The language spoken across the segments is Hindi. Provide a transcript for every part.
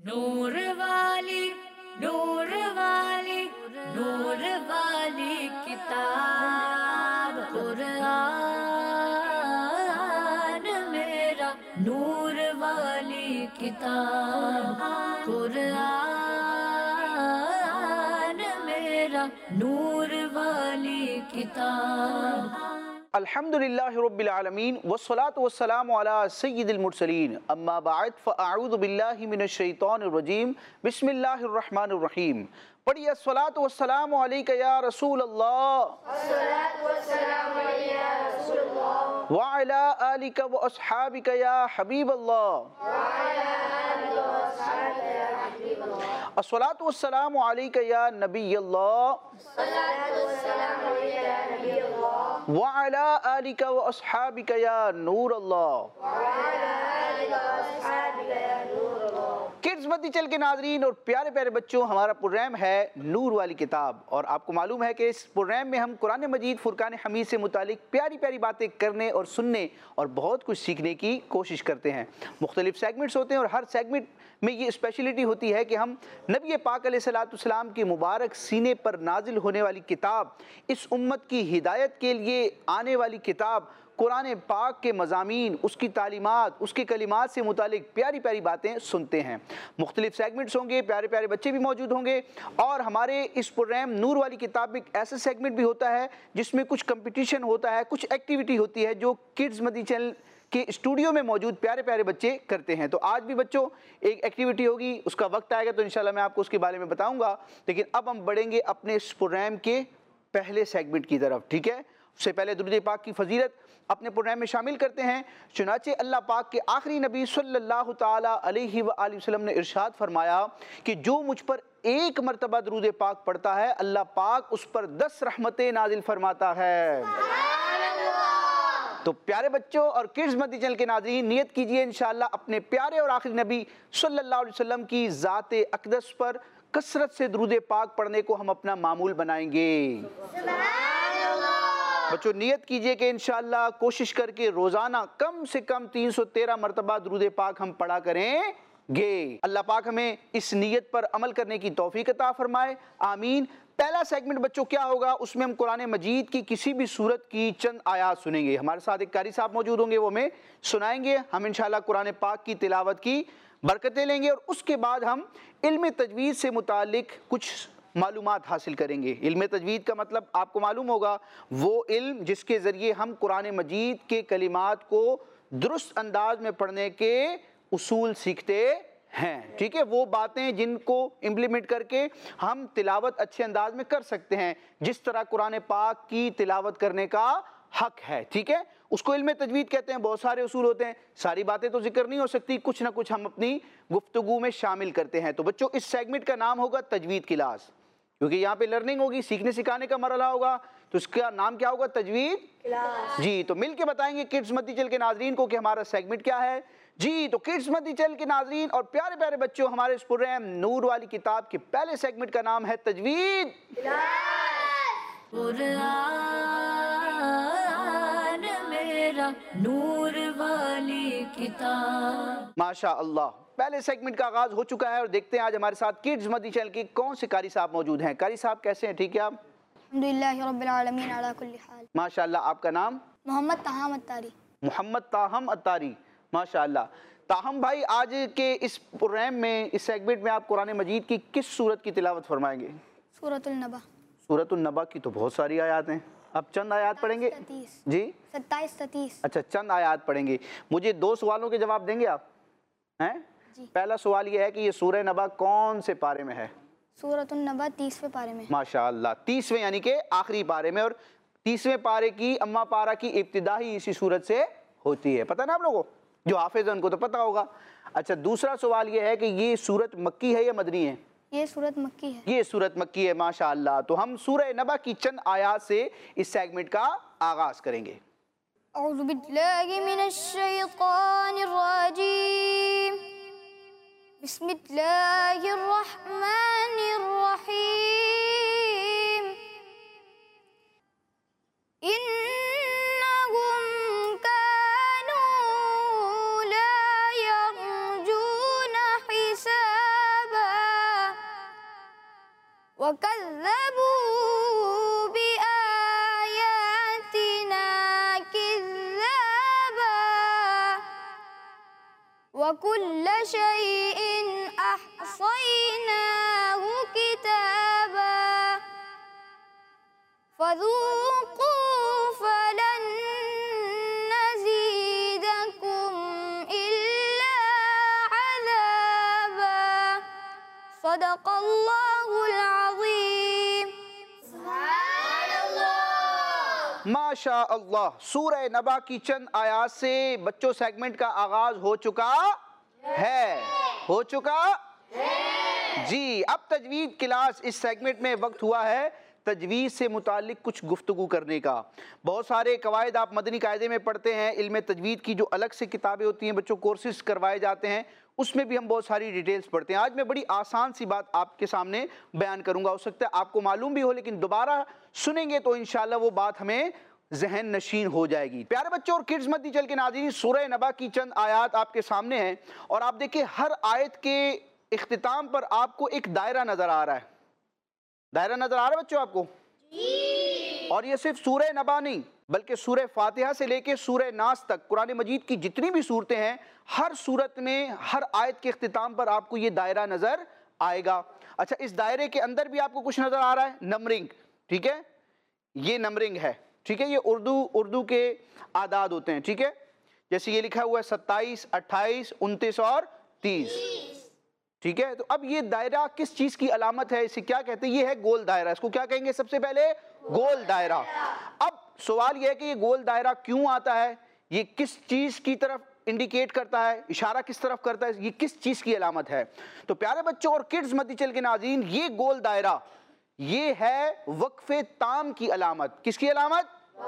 नूर वाली नूर वाली नूर वाली किताब कुरान मेरा, नूर वाली किताब कुरान मेरा, नूर वाली किताब। अल्हम्दुलिल्लाहि रब्बिल आलमीन वस्सलातु वस्सलामु अला सय्यिदिल मुरसलीन अम्मा बाद फ़अऊज़ु बिल्लाहि मिनश शैतानिर रजीम बिस्मिल्लाहिर रहमानिर रहीम। पढ़िए अस्सलातु वस्सलामु अलैका या रसूल अल्लाह व अला आलिका व अस्हाबिका या हबीब अल्लाह। अस्सलातु वस्सलामु अलैका या नबी अल्लाह व अला आलिका व अस्हाबिका या नूर अल्लाह। किड्स मत चल के नाजरीन और प्यारे प्यारे बच्चों, हमारा प्रोग्राम है नूर वाली किताब और आपको मालूम है कि इस प्रोग्राम में हम कुरान मजीद फुरकान हमीद से मुतालिक प्यारी प्यारी बातें करने और सुनने और बहुत कुछ सीखने की कोशिश करते हैं। मुख्तलिफ सेगमेंट्स होते हैं और हर सेगमेंट में ये स्पेशलिटी होती है कि हम नबी पाक अलैहिस्सलाम की मुबारक सीने पर नाजिल होने वाली किताब, इस उम्मत की हिदायत के लिए आने वाली किताब कुरान पाक के मज़ामीन, उसकी तालीमात, उसके कलिमात से मुतालिक प्यारी प्यारी बातें सुनते हैं। मुख्तलिफ सेगमेंट्स होंगे, प्यारे प्यारे बच्चे भी मौजूद होंगे और हमारे इस प्रोग्राम नूर वाली किताब में ऐसा सेगमेंट भी होता है जिसमें कुछ कंपटीशन होता है, कुछ एक्टिविटी होती है जो किड्स मदी चैनल के स्टूडियो में मौजूद प्यारे प्यारे बच्चे करते हैं। तो आज भी बच्चों एक एक्टिविटी होगी, उसका वक्त आएगा तो इंशाल्लाह मैं आपको उसके बारे में बताऊंगा। लेकिन अब हम बढ़ेंगे अपने इस प्रोग्राम के पहले सेगमेंट की तरफ, ठीक है। उससे पहले दुरूद पाक की फजीलत अपने प्रोग्राम में शामिल करते हैं। चुनाचे अल्लाह पाक के आखिरी नबी सल्लल्लाहु ताला अलैहि वसल्लम ने इरशाद फरमाया कि जो मुझ पर एक मरतबा दुरूद पाक पढ़ता है, अल्लाह पाक उस पर 10 रहमतें नाजिल फरमाता है। तो प्यारे बच्चों और किड्स मदी चैनल के नाज़रीन, नियत कीजिए इंशाअल्लाह अपने प्यारे और आखिरी नबी सल्लल्लाहु अलैहि वसल्लम की ज़ाते अक़दस पर कसरत से दुरूद पाक पढ़ने को हम अपना मामूल बनाएंगे। बच्चों नियत कीजिए कि इंशाअल्लाह कोशिश करके रोज़ाना कम से कम 313 मरतबा दुरूद पाक हम पढ़ा करेंगे। अल्लाह पाक हमें इस नियत पर अमल करने की तौफीक अता फरमाए, आमीन। पहला सेगमेंट बच्चों क्या होगा, उसमें हम कुरान मजीद की किसी भी सूरत की चंद आयात सुनेंगे। हमारे साथ एक कारी साहब मौजूद होंगे, वो हमें सुनाएंगे। हम इंशाअल्लाह कुरान पाक की तिलावत की बरकतें लेंगे और उसके बाद हम इल्म तजवीज़ से मुतालिक कुछ मालूमात हासिल करेंगे। इल्म तजवीद का मतलब आपको मालूम होगा, वो इल्म जिसके ज़रिए हम कुरान मजीद के कलिमात को दुरुस्त अंदाज में पढ़ने के उसूल सीखते हैं, ठीक है। वो बातें जिनको इम्प्लीमेंट करके हम तिलावत अच्छे अंदाज में कर सकते हैं, जिस तरह कुरान पाक की तिलावत करने का हक है, ठीक है। उसको इल्म तजवीद कहते हैं। बहुत सारे उसूल होते हैं, सारी बातें तो जिक्र नहीं हो सकती, कुछ ना कुछ हम अपनी गुफ्तगू में शामिल करते हैं। तो बच्चों इस सेगमेंट का नाम होगा तजवीद क्लास, क्योंकि यहाँ पे लर्निंग होगी, सीखने सिखाने का मरहला होगा, तो इसका नाम क्या होगा, तजवीद क्लास। जी, तो मिलके बताएंगे किड्स मदी चैनल के नाजरीन को कि हमारा सेगमेंट क्या है। जी, तो किड्स मदी चैनल के नाजरीन और प्यारे प्यारे बच्चों, हमारे इस प्रोग्राम नूर वाली किताब के पहले सेगमेंट का नाम है तजवीद कुरान मेरा, नूर वाली किताब। माशा अल्लाह, पहले सेगमेंट का आगाज हो चुका है और देखते हैं आज हमारे साथ किड्स मदी चैनल के कौन से कारी साहब मौजूद हैं। कारी साहब कैसे हैं, ठीक है आप? अल्हम्दुलिल्लाहि रब्बिल आलमीन अला कुल्ली हाल। माशाअल्लाह, आपका नाम? मोहम्मद ताहम अत्तारी। मोहम्मद ताहम अत्तारी, माशाअल्लाह। ताहम भाई, आज के इस प्रोग्राम में, इस सेगमेंट में आप कुरान मजीद की किस सूरत की तिलावत फरमाएंगे? सूरतुल नबा। सूरतुल नबा की तो बहुत सारी आयात हैं, अब चंद आयात पढ़ेंगे जी। 27-30। अच्छा, चंद आयात पढ़ेंगे। मुझे 2 सवालों के जवाब देंगे आप, हैं? पहला सवाल ये है कि ये सूरह नबा कौन से पारे में है? सूरतुल नबा 30वें पारे में। माशाअल्लाह, 30वें यानी कि आखिरी पारे में। और 30वें पारे की अम्मा पारा की इब्तिदा ही इसी सूरत से होती है, पता ना आप लोगों, जो हाफिज है उनको तो पता होगा। अच्छा, दूसरा सवाल ये है कि ये सूरत मक्की है या मदनी है? ये सूरत मक्की है। ये सूरत मक्की है, माशाअल्लाह। तो हम सूरह नबा की चंद आयात से इस सेगमेंट का आगाज करेंगे। औज़ु बिल्लाहि मिनश शैतानिर रजीम। बिस्मिल्लाहिर रहमानिर रहीम। इन्नहुम कानू ला यरजूना हिसाब। वकज़्ज़बू बिआयातिना किज़्ज़ाबा वकुल्ल शैइन अहसैनाहु किताबा फ़ज़ूक़ू फ़लन नज़ीदकुम इल्ला अज़ाबा सदक़ल्लाहुल अज़ीम। माशा अल्लाह। सूरह नबा की चंद आयात से बच्चों सेगमेंट का आगाज हो चुका है जी। अब तजवीद क्लास इस सेगमेंट में वक्त हुआ है तजवीज़ से मुतालिक कुछ गुफ्तगू करने का। बहुत सारे कवायद आप मदनी कायदे में पढ़ते हैं, इल्म तजवीद की जो अलग से किताबें होती हैं, बच्चों कोर्सेज करवाए जाते हैं, उसमें भी हम बहुत सारी डिटेल्स पढ़ते हैं। आज मैं बड़ी आसान सी बात आपके सामने बयान करूंगा, हो सकता है आपको मालूम भी हो, लेकिन दोबारा सुनेंगे तो इंशाल्लाह वो बात हमें जहन नशीन हो जाएगी। प्यारे बच्चों और किड्स मद्दी चल के नाज़रीन, सूरह नबा की चंद आयात आपके सामने हैं और आप देखिए हर आयत के इख्तिताम पर आपको एक दायरा नजर आ रहा है। दायरा नजर आ रहा है बच्चों आपको? और ये सिर्फ सूरह नबा नहीं बल्कि सूरह फातिहा से लेके सूरह नास तक कुरान मजीद की जितनी भी सूरतें हैं, हर सूरत में हर आयत के इख्तिताम पर आपको ये दायरा नजर आएगा। अच्छा, इस दायरे के अंदर भी आपको कुछ नजर आ रहा है, नंबरिंग, ठीक है, ये नंबरिंग है, ठीक है, ये उर्दू के आदाद होते हैं, ठीक है, जैसे ये लिखा हुआ है 27, 28, 29 और 30, ठीक है। तो अब ये दायरा किस चीज की अलामत है, इसे क्या कहते हैं? ये है गोल दायरा। इसको क्या कहेंगे? सबसे पहले गोल दायरा। अब सवाल यह है कि ये गोल दायरा क्यों आता है, ये किस चीज की तरफ इंडिकेट करता है, इशारा किस तरफ करता है, ये किस चीज की अलामत है? तो प्यारे बच्चों और किड्स मद्दी चल के नाज़रीन, ये गोल दायरा ये है वक्फे ताम की अलामत। किसकी अलामत?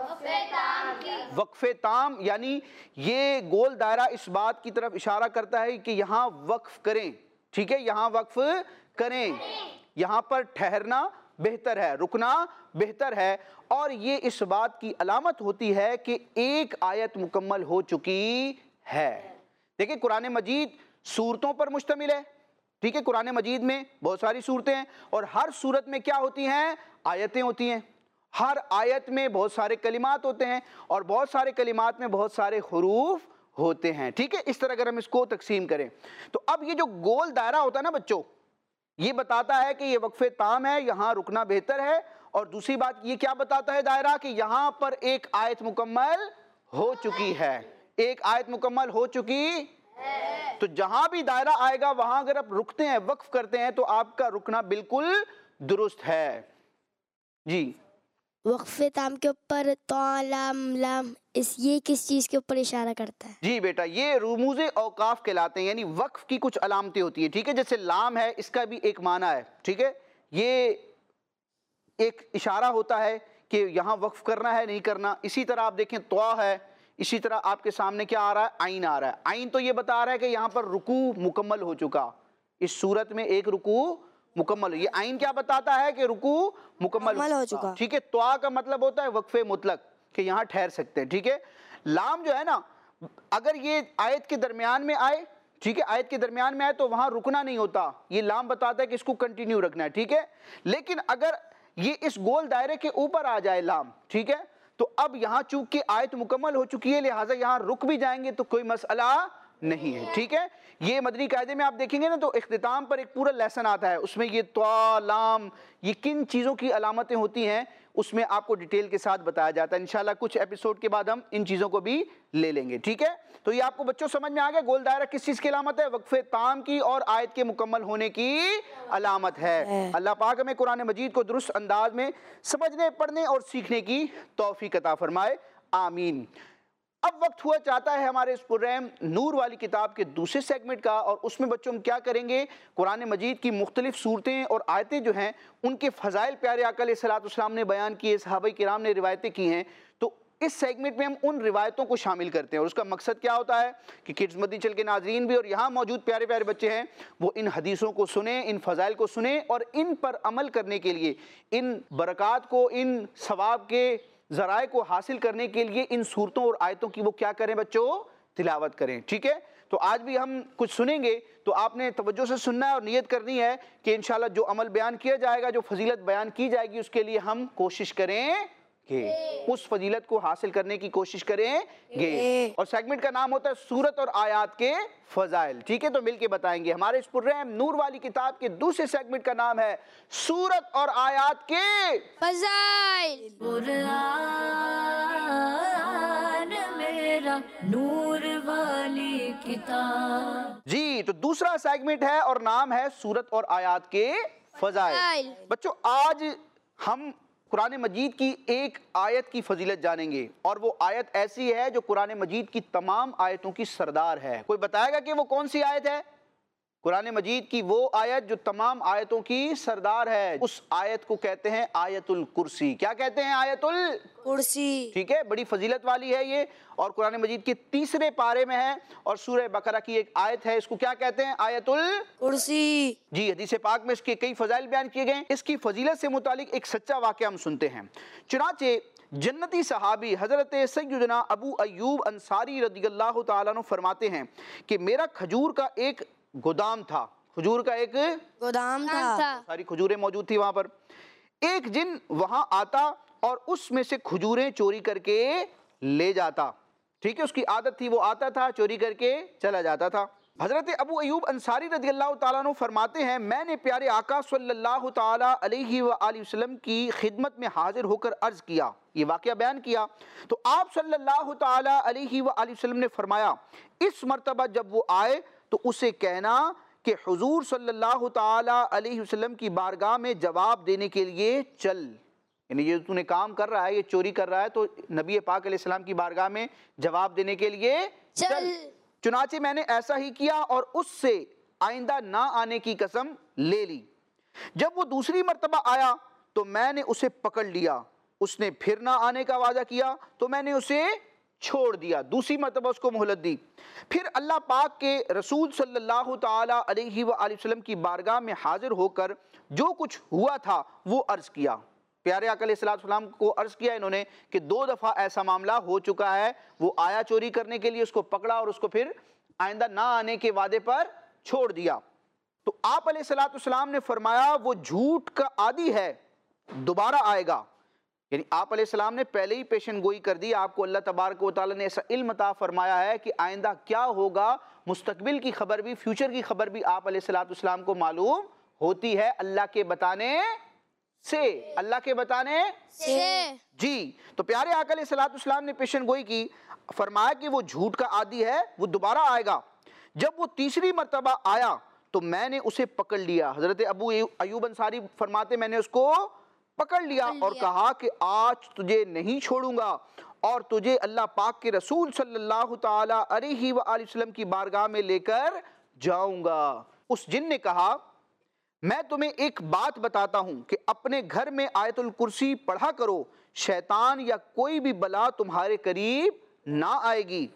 वक्फे ताम, यानी ये गोल दायरा इस बात की तरफ इशारा करता है कि यहाँ वक्फ करें, ठीक है, यहाँ वक्फ करें, यहाँ पर ठहरना बेहतर है, रुकना बेहतर है। और ये इस बात की अलामत होती है कि एक आयत मुकम्मल हो चुकी है। देखिए कुरान मजीद सूरतों पर मुश्तमिल है, ठीक है, कुरान मजीद में बहुत सारी सूरतें हैं और हर सूरत में क्या होती हैं? आयतें होती हैं। हर आयत में बहुत सारे कलिमात होते हैं और बहुत सारे कलिमात में बहुत सारे हुरूफ होते हैं, ठीक है। इस तरह अगर हम इसको तकसीम करें तो अब ये जो गोल दायरा होता है ना बच्चों, ये बताता है कि ये वक्फे ताम है, यहाँ रुकना बेहतर है। और दूसरी बात ये क्या बताता है दायरा, कि यहाँ पर एक आयत मुकम्मल हो चुकी है, एक आयत मुकम्मल हो चुकी है। तो जहां भी दायरा आएगा वहां अगर आप रुकते हैं, वक्फ करते हैं, तो आपका रुकना बिल्कुल दुरुस्त है जी। वक्फे ताम के ऊपर तो लाम लाम ये किस चीज के ऊपर इशारा करता है? जी बेटा, ये रुमूज़े औकाफ कहलाते हैं, यानी वक्फ की कुछ अलामतें होती है, ठीक है। जैसे लाम है, इसका भी एक माना है, ठीक है, ये एक इशारा होता है कि यहाँ वक्फ करना है नहीं करना। इसी तरह आप देखें त्वा है, इसी तरह आपके सामने क्या आ रहा है? आइन आ रहा है। आइन तो ये बता रहा है कि यहाँ पर रुकू मुकम्मल हो चुका, इस सूरत में एक रुकू मुकम्मल। ये आइन क्या बताता है? कि रुकू मुकम्मल हो चुका, ठीक है। त्वा का मतलब होता है वक्फे मुतलक, कि यहाँ ठहर सकते हैं, ठीक है। लाम जो है ना, अगर ये आयत के दरमियान में आए, ठीक है, आयत के दरमियान में आए तो वहां रुकना नहीं होता, ये लाम बताता है कि इसको कंटिन्यू रखना है, ठीक है। लेकिन अगर ये इस गोल दायरे के ऊपर आ जाए लाम, ठीक है, तो अब यहाँ चूंकि आयत मुकम्मल हो चुकी है लिहाजा यहाँ रुक भी जाएंगे तो कोई मसला नहीं है, ठीक है। ये मदनी कायदे में आप देखेंगे ना तो इख्तिताम पर एक पूरा लेसन आता है, उसमें ये त्वा लाम ये किन चीज़ों की अलामतें होती हैं उसमें आपको डिटेल के साथ बताया जाता है। इंशाल्लाह कुछ एपिसोड के बाद हम इन चीज़ों को भी ले लेंगे, ठीक है। तो ये आपको बच्चों समझ में आ गया, गोल दायरा किस चीज़ की अलामत है? वक्फे ताम की और आयत के मुकम्मल होने की अलामत है। अल्लाह पाक हमें कुरान मजीद को दुरुस्त अंदाज में समझने, पढ़ने और सीखने की तौफीक अता फरमाए, आमीन। अब वक्त हुआ चाहता है हमारे इस प्रोग्राम नूर वाली किताब के दूसरे सेगमेंट का, और उसमें बच्चों हम क्या करेंगे? कुरान मजीद की मुख्तलिफ सूरतें और आयतें जो हैं उनके फ़ज़ाइल प्यारे आका अलैहिस्सलाम ने बयान किए, सहाबा किराम ने रिवायतें की हैं। तो इस सेगमेंट में हम उन रिवायतों को शामिल करते हैं और उसका मकसद क्या होता है कि किड्स मदनी चल के नाजरीन भी और यहाँ मौजूद प्यारे प्यारे बच्चे हैं वो इन हदीसों को सुने, इन फ़ज़ाइल को सुने और इन पर अमल करने के लिए, इन बरक़ात को, इन सवाब के ज़राए को हासिल करने के लिए इन सूरतों और आयतों की वो क्या करें बच्चों? तिलावत करें, ठीक है। तो आज भी हम कुछ सुनेंगे तो आपने तवज्जो से सुनना है और नियत करनी है कि इंशाल्लाह जो अमल बयान किया जाएगा, जो फजीलत बयान की जाएगी, उसके लिए हम कोशिश करेंगे, उस फजीलत को हासिल करने की कोशिश करेंगे। और सेगमेंट का नाम होता है सूरत और आयात के फजाइल। ठीक है, तो मिलके बताएंगे। हमारे इस प्रोग्राम नूर वाली किताब के दूसरे सेगमेंट का नाम है सूरत और आयात के फजाइल। कुरान मेरा नूर वाली किताब। जी, तो दूसरा सेगमेंट है और नाम है सूरत और आयात के फजाइल। बच्चों, आज हम कुरान मजीद की एक आयत की फजीलत जानेंगे और वो आयत ऐसी है जो कुरान मजीद की तमाम आयतों की सरदार है। कोई बताएगा कि वो कौन सी आयत है? कुरान मजीद की वो आयत जो तमाम आयतों की सरदार है, उस आयत को कहते हैं आयतुल कुर्सी। क्या कहते हैं? आयतुल कुर्सी। ठीक है, बड़ी फजीलत वाली है ये और कुरान मजीद के तीसरे पारे में है और सूरह बकरा की एक आयत है, इसको क्या कहते हैं? आयतुल कुर्सी। जी, हदीस पाक में इसके कई फजाइल बयान किए गए। इसकी फजीलत से मुतालिक एक सच्चा वाक़या हम सुनते हैं। चुनाचे जन्नती सहाबी हजरत सय्यदना अबू अय्यूब अंसारी रज़ियल्लाहु ताला अन्हु फरमाते हैं कि मेरा खजूर का एक गोदाम था, खजूर का एक गोदाम था, सारी खजूरें मौजूद थी वहां पर। एक जिन वहां आता और उसमें से खजूरें चोरी करके ले जाता। ठीक है, उसकी आदत थी, वो आता था चोरी करके चला जाता था। हजरत अबू अय्यूब अंसारी रज़ियल्लाहु ताला अन्हु फरमाते हैं, मैंने प्यारे आका सल्लल्लाहु ताला अलैहि वसल्लम की खिदमत में हाजिर होकर अर्ज किया, ये वाक़या बयान किया। तो आप सल्लल्लाहु ताला अलैहि वसल्लम ने फरमाया, इस मर्तबा जब वो आए तो उसे कहना कि हुजूर सल्लल्लाहु ताला अलैहि वसल्लम की बारगाह में जवाब देने के लिए चल। यानी ये तूने काम कर रहा है, ये चोरी कर रहा है, तो नबी पाक अलैहिस्सलाम की बारगाह में जवाब देने के लिए चल। चुनाचे मैंने ऐसा ही किया और उससे आइंदा ना आने की कसम ले ली। जब वो दूसरी मर्तबा आया तो मैंने उसे पकड़ लिया, उसने फिर ना आने का वादा किया तो मैंने उसे छोड़ दिया, दूसरी मर्तबा उसको मोहलत दी। फिर अल्लाह पाक के रसूल सल्लल्लाहु ताला अलैहि वसल्लम की बारगाह में हाजिर होकर जो कुछ हुआ था वो अर्ज किया। प्यारे आका अलैहिस्सलाम को अर्ज किया इन्होंने कि 2 दफ़ा ऐसा मामला हो चुका है, वो आया चोरी करने के लिए, उसको पकड़ा और उसको फिर आइंदा ना आने के वादे पर छोड़ दिया। तो आप अलैहिस्सलाम ने फरमाया वो झूठ का आदी है, दोबारा आएगा। यानी आप अलैहिस्सलाम ने पहले ही पेशन गोई कर दी, आपको अल्लाह तबारक व तआला ने ऐसा इल्म अता फरमाया है कि आइंदा क्या होगा, मुस्तकबिल की खबर भी, फ्यूचर की खबर भी आप अलैहिस्सलाम को मालूम होती है अल्लाह के बताने से, अल्लाह के बताने से। जी, तो प्यारे आका अलैहिस्सलाम ने पेशन गोई की, फरमाया कि वो झूठ का आदी है, वो दोबारा आएगा। जब वो तीसरी मर्तबा आया तो मैंने उसे पकड़ लिया। हजरत अबू अय्यूब अंसारी फरमाते मैंने उसको पकड़ लिया और कहा कि आज तुझे नहीं छोड़ूंगा और तुझे अल्लाह पाक के रसूल सल्लल्लाहु ताला अलैहि वसल्लम की बारगाह में लेकर जाऊंगा। उस जिन ने कहा, मैं तुम्हें एक बात बताता हूं कि अपने घर में आयतुल कुर्सी पढ़ा करो, शैतान या कोई भी बला तुम्हारे करीब ना आएगी।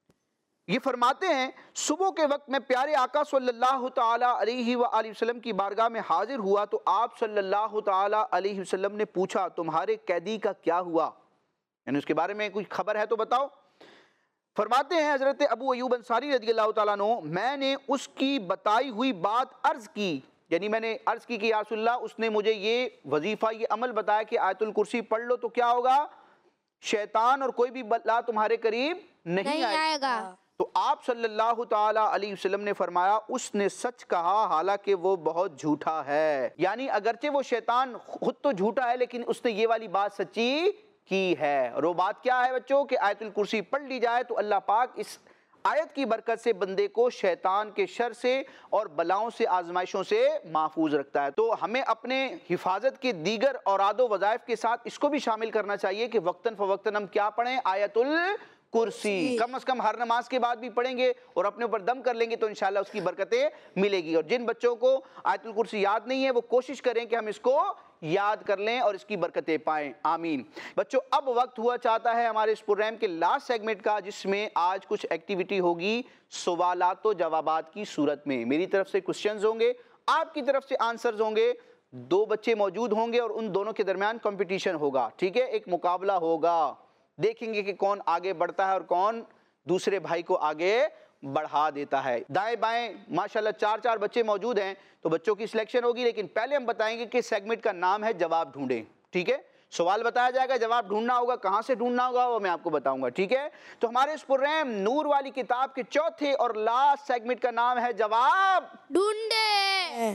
ये फरमाते हैं सुबह के वक्त में प्यारे आका सल्लल्लाहु ताला अलैहि वसल्लम की बारगाह में हाजिर हुआ तो आप सल्लल्लाहु ताला अलैहि वसल्लम ने पूछा, तुम्हारे कैदी का क्या हुआ, यानी उसके बारे में कुछ खबर है तो बताओ। फरमाते हैं हजरत अबू अय्यूब अंसारी रज़ियल्लाहु ताला अन्हु, मैंने उसकी बताई हुई बात अर्ज की, यानी मैंने अर्ज की कि या रसूलल्लाह, उसने मुझे ये वजीफा, ये अमल बताया कि आयतुल कुर्सी पढ़ लो तो क्या होगा, शैतान और कोई भी बला तुम्हारे करीब नहीं आएगा। तो आप सल्लल्लाहु ताला अलैहि वसल्लम ने फरमाया, उसने सच कहा हालांकि वो बहुत झूठा है। यानी अगरचे वो शैतान खुद तो झूठा है लेकिन उसने ये वाली बात सच्ची की है। और वो बात क्या है बच्चों कि आयतुल कुर्सी पढ़ ली जाए तो अल्लाह पाक इस आयत की बरकत से बंदे को शैतान के शर से और बलाओं से, आजमाइशों से महफूज रखता है। तो हमें अपने हिफाजत के दीगर औरादो वज़ाइफ के साथ इसको भी शामिल करना चाहिए कि वक्तन फ़वक्तन हम क्या पढ़ें, आयतुल कुर्सी कम से कम हर नमाज के बाद भी पढ़ेंगे और अपने ऊपर दम कर लेंगे तो इंशाल्लाह उसकी बरकतें मिलेगी। और जिन बच्चों को आयतुल कुर्सी याद नहीं है वो कोशिश करें कि हम इसको याद कर लें और इसकी बरकतें पाएं, आमीन। बच्चों, अब वक्त हुआ चाहता है हमारे इस प्रोग्राम के लास्ट सेगमेंट का, जिसमें आज कुछ एक्टिविटी होगी सवालात व जवाबात की सूरत में। मेरी तरफ से क्वेश्चंस होंगे, आपकी तरफ से आंसर्स होंगे, 2 बच्चे मौजूद होंगे और उन दोनों के दरमियान कंपटीशन होगा। ठीक है, एक मुकाबला होगा, देखेंगे कि कौन आगे बढ़ता है और कौन दूसरे भाई को आगे बढ़ा देता है। दाएं बाएं माशाल्लाह 4-4 बच्चे मौजूद हैं, तो बच्चों की सिलेक्शन होगी, लेकिन पहले हम बताएंगे कि सेगमेंट का नाम है जवाब ढूंढें। ठीक है, सवाल बताया जाएगा, जवाब ढूंढना होगा, कहां से ढूंढना होगा वो मैं आपको बताऊंगा। ठीक है, तो हमारे इस प्रोग्राम नूर वाली किताब के चौथे और लास्ट सेगमेंट का नाम है जवाब ढूंढे।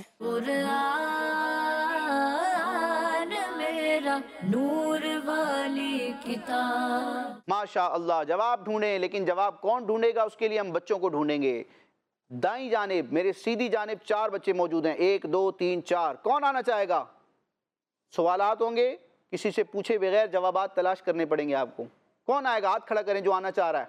कुरान मेरा नूर वाली किताब। माशा अल्लाह, जवाब ढूंढें, लेकिन जवाब कौन ढूंढेगा उसके लिए हम बच्चों को ढूंढेंगे। दाईं जानिब मेरे सीधी जानिब 4 बच्चे मौजूद हैं, 1 2 3 4। कौन आना चाहेगा? सवालात होंगे, किसी से पूछे बगैर जवाबात तलाश करने पड़ेंगे आपको। कौन आएगा? हाथ खड़ा करें जो आना चाह रहा है।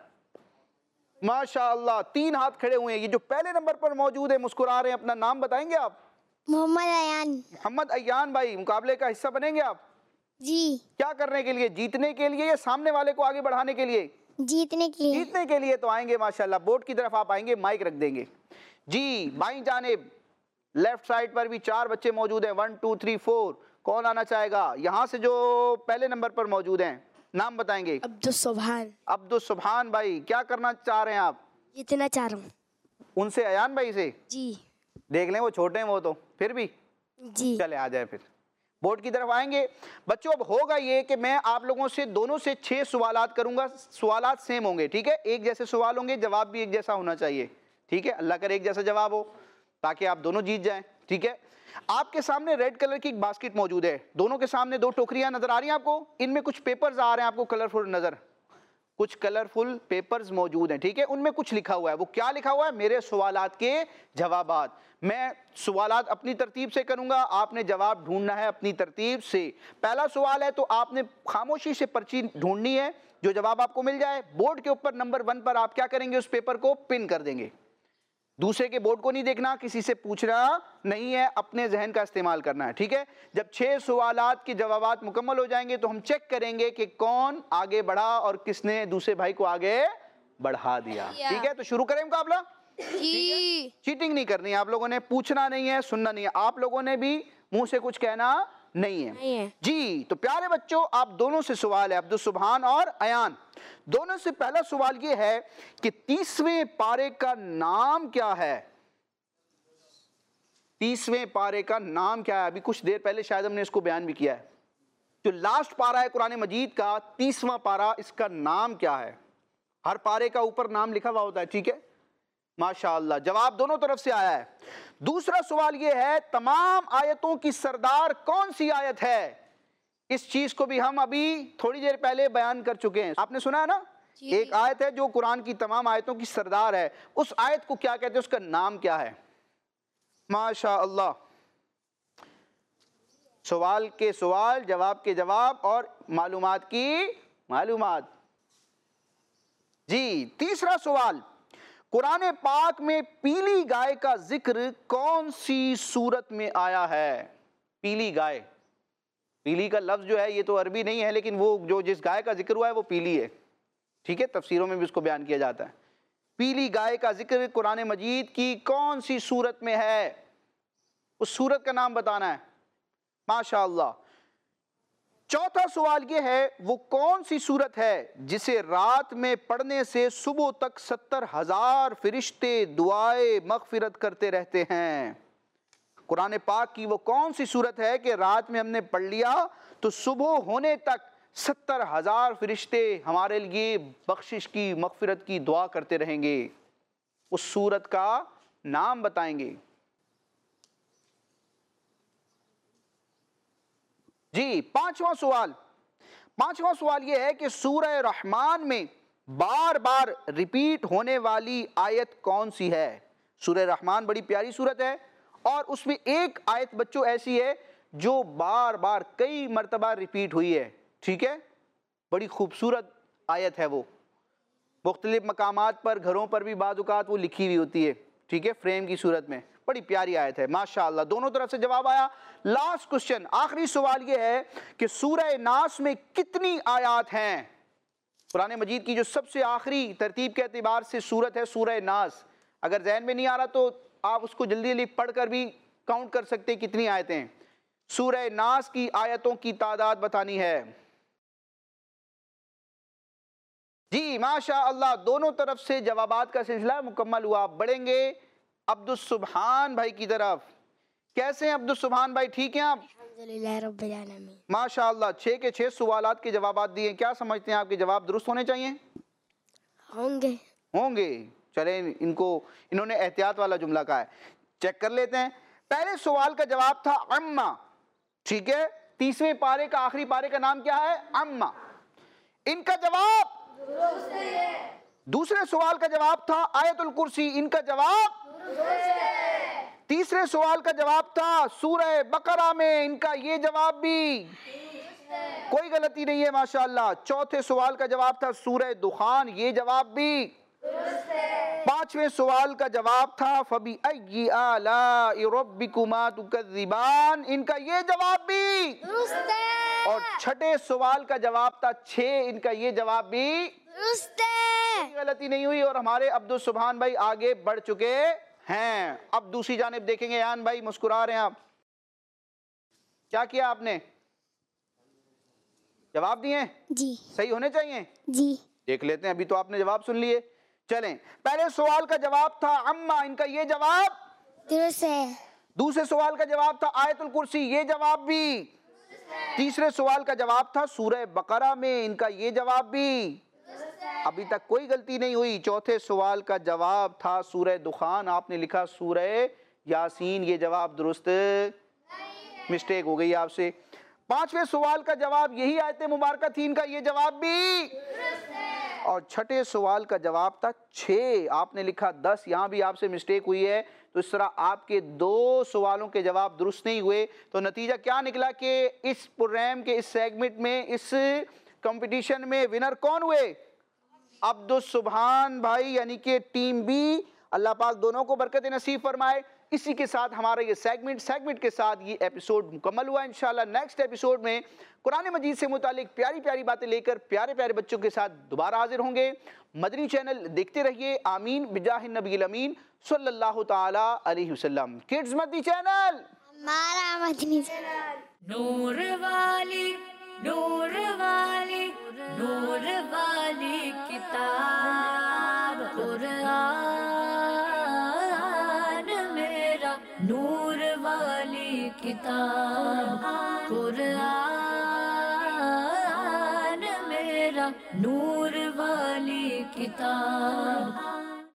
माशाअल्लाह 3 हाथ खड़े हुए हैं। ये जो पहले नंबर पर मौजूद है मुस्कुरा रहे हैं, अपना नाम बताएंगे आप? मोहम्मद अयान। मोहम्मद अयान भाई, मुकाबले का हिस्सा बनेंगे आप? जी। क्या करने के लिए? जीतने के लिए या सामने वाले को आगे बढ़ाने के लिए? जीतने के लिए। जीतने के लिए तो आएंगे माशाल्लाह। बोर्ड की तरफ आप आएंगे, माइक रख देंगे जी। बाईं जानिब लेफ्ट साइड पर भी 4 बच्चे मौजूद हैं, 1 2 3 4। कौन आना चाहेगा? यहाँ से जो पहले नंबर पर मौजूद हैं, नाम बताएंगे? अब्दुल सुभान। अब्दुल सुभान भाई, क्या करना चाह रहे हैं आप? जीतना चाह रहा हूँ। उनसे, अयान भाई से? जी। देख लें, वो छोटे हैं वो तो, फिर भी जी। चले आ जाए। फिर बोर्ड की तरफ आएंगे बच्चों। अब होगा ये कि मैं आप लोगों से दोनों से 6 सवालात करूंगा। सवालात सेम होंगे, ठीक है, एक जैसे सवाल होंगे, जवाब भी एक जैसा होना चाहिए। ठीक है, अल्लाह करे एक जैसा जवाब हो ताकि आप दोनों जीत जाएं। ठीक है, आपके सामने रेड कलर की एक बास्केट मौजूद है, दोनों के सामने 2 टोकरियां नजर आ रही हैं आपको। इनमें कुछ पेपर्स आ रहे हैं आपको, कलरफुल नजर, कुछ कलरफुल पेपर्स मौजूद हैं। ठीक है, उनमें कुछ लिखा हुआ है। वो क्या लिखा हुआ है? मेरे सवालात के जवाबात। मैं सवालात अपनी तरतीब से करूंगा, आपने जवाब ढूंढना है अपनी तरतीब से। पहला सवाल है तो आपने खामोशी से पर्ची ढूंढनी है, जो जवाब आपको मिल जाए बोर्ड के ऊपर नंबर 1 पर आप क्या करेंगे? उस पेपर को पिन कर देंगे। दूसरे के बोर्ड को नहीं देखना, किसी से पूछना नहीं है, अपने जहन का इस्तेमाल करना है। ठीक है, जब 6 सवालात के जवाबात मुकम्मल हो जाएंगे तो हम चेक करेंगे कि कौन आगे बढ़ा और किसने दूसरे भाई को आगे बढ़ा दिया। ठीक है, तो शुरू करें मुकाबला। जी। चीटिंग नहीं करनी है आप लोगों ने, पूछना नहीं है, सुनना नहीं है, आप लोगों ने भी मुंह से कुछ कहना नहीं है जी। तो प्यारे बच्चों, आप दोनों से सवाल है, अब्दुल सुभान और अयान दोनों से। पहला सवाल ये है कि 30वें पारे का नाम क्या है? 30वें पारे का नाम क्या है? अभी कुछ देर पहले शायद हमने इसको बयान भी किया है। जो लास्ट पारा है कुरान मजीद का 30वां पारा, इसका नाम क्या है? हर पारे का ऊपर नाम लिखा हुआ होता है। ठीक है, माशाअल्लाह, जवाब दोनों तरफ से आया है। दूसरा सवाल यह है, तमाम आयतों की सरदार कौन सी आयत है? इस चीज को भी हम अभी थोड़ी देर पहले बयान कर चुके हैं। आपने सुना है ना, एक आयत है जो कुरान की तमाम आयतों की सरदार है। उस आयत को क्या कहते हैं? उसका नाम क्या है? माशाअल्लाह, सवाल के सवाल, जवाब के जवाब और मालूमात की मालूमात जी। तीसरा सवाल, कुरान पाक में पीली गाय का जिक्र कौन सी सूरत में आया है? पीली गाय, पीली का लफ्ज जो है ये तो अरबी नहीं है, लेकिन वो जो जिस गाय का जिक्र हुआ है वो पीली है। ठीक है, तफसीरों में भी उसको बयान किया जाता है। पीली गाय का जिक्र कुरान मजीद की कौन सी सूरत में है? उस सूरत का नाम बताना है। माशाअल्लाह। चौथा सवाल ये है, वो कौन सी सूरत है जिसे रात में पढ़ने से सुबह तक 70,000 फरिश्ते दुआए मगफिरत करते रहते हैं? कुरान पाक की वो कौन सी सूरत है कि रात में हमने पढ़ लिया तो सुबह होने तक 70,000 फरिश्ते हमारे लिए बख्शिश की, मगफिरत की दुआ करते रहेंगे? उस सूरत का नाम बताएंगे जी। पांचवा सवाल यह है कि सूरह रहमान में बार बार रिपीट होने वाली आयत कौन सी है? सूरह रहमान बड़ी प्यारी सूरत है और उसमें एक आयत बच्चों ऐसी है जो बार बार कई मर्तबा रिपीट हुई है। ठीक है, बड़ी खूबसूरत आयत है वो, मुख्तलिफ मकामात पर, घरों पर भी बाज़-औक़ात वो लिखी हुई होती है। ठीक है, फ्रेम की सूरत में, बड़ी प्यारी आयत है माशाअल्लाह। दोनों तरफ से जवाब आया। लास्ट क्वेश्चन, आखिरी सवाल ये है कि सूरह नास में कितनी आयत हैं? कुरान मजीद की जो सबसे आखिरी तरतीब के एतबार से सूरत है सूरह नास। अगर जहन में नहीं आ रहा तो आप उसको जल्दी जल्दी पढ़कर भी काउंट कर सकते हैं कितनी आयतें हैं। सूरह नास की आयतों की तादाद बतानी है। जी माशा अल्लाह, दोनों तरफ से जवाबात का सिलसिला मुकम्मल हुआ। बढ़ेंगे अब्दुल सुभान भाई की तरफ। कैसे हैं अब्दुल सुभान भाई, ठीक हैं आप? अल्हम्दुलिल्लाह रब्बिल आलमीन। माशा अल्लाह, 6 के 6 सवालात के जवाबात दिए। क्या समझते हैं आपके जवाब दुरुस्त होने चाहिए? होंगे। होंगे। चले, इन्होंने एहतियात वाला जुमला कहा है, चेक कर लेते हैं। पहले सवाल का जवाब था अम्मा, ठीक है। 30वें पारे का आखिरी पारे का नाम क्या है? अम्मा। इनका जवाब दूसरे सवाल का जवाब था आयतुल कुर्सी, इनका जवाब तीसरे सवाल का जवाब था सूरह बकरा में, इनका ये जवाब भी कोई गलती नहीं है माशाअल्लाह। चौथे सवाल का जवाब था सूरह दुखान, ये जवाब भी। पांचवें सवाल का जवाब था फबी अय्यि आलाइ रब्बिकुमा तुकज़्ज़िबान, इनका ये जवाब भी। और छठे सवाल का जवाब था 6, इनका ये जवाब भी। कोई गलती नहीं हुई और हमारे अब्दुल सुभान भाई आगे बढ़ चुके हैं। अब दूसरी जानिब देखेंगे। यान भाई मुस्कुरा रहे हैं आप, क्या किया आपने? जवाब दिए? जी सही होने चाहिए। जी देख लेते हैं, अभी तो आपने जवाब सुन लिए। चलें, पहले सवाल का जवाब था अम्मा, इनका ये जवाब दुरुस्त है। दूसरे सवाल का जवाब था आयतुल कुर्सी, ये जवाब भी। तीसरे सवाल का जवाब था सूरह बकरा में, इनका ये जवाब भी। अभी तक कोई गलती नहीं हुई। चौथे सवाल का जवाब था सूरह दुखान, आपने लिखा सूरह यासीन, ये जवाब दुरुस्त, मिस्टेक हो गई आपसे। पांचवें सवाल का जवाब यही आयत मुबारक थी, इनका ये जवाब भी। और छठे सवाल का जवाब था 6, आपने लिखा 10, यहाँ भी आपसे मिस्टेक हुई है। तो इस तरह आपके 2 सवालों के जवाब दुरुस्त नहीं हुए। तो नतीजा क्या निकला कि इस प्रोग्राम के इस सेगमेंट में, इस कंपटीशन में विनर कौन हुए? अब्दुल सुभान भाई, यानी कि टीम बी। अल्लाह पाक दोनों को बरकत नसीब फरमाए। इसी के साथ हमारा ये सेगमेंट के साथ ये एपिसोड मुकम्मल हुआ। इंशाल्लाह नेक्स्ट एपिसोड में कुरान मजीद से मुतालिक प्यारी प्यारी बातें लेकर प्यारे प्यारे बच्चों के साथ दोबारा हाजिर होंगे। मदनी चैनल देखते रहिए। आमीन बिजाहि नबील अमीन सल्लल्लाहु ताला अलैहि वसल्लम। किड्स मदनी चैनल, हमारा मदनी चैनल। नूर वाली नूर वाली नूर वाली किताब कुरान मेरा, नूर वाली किताब कुरान मेरा, नूर वाली किताब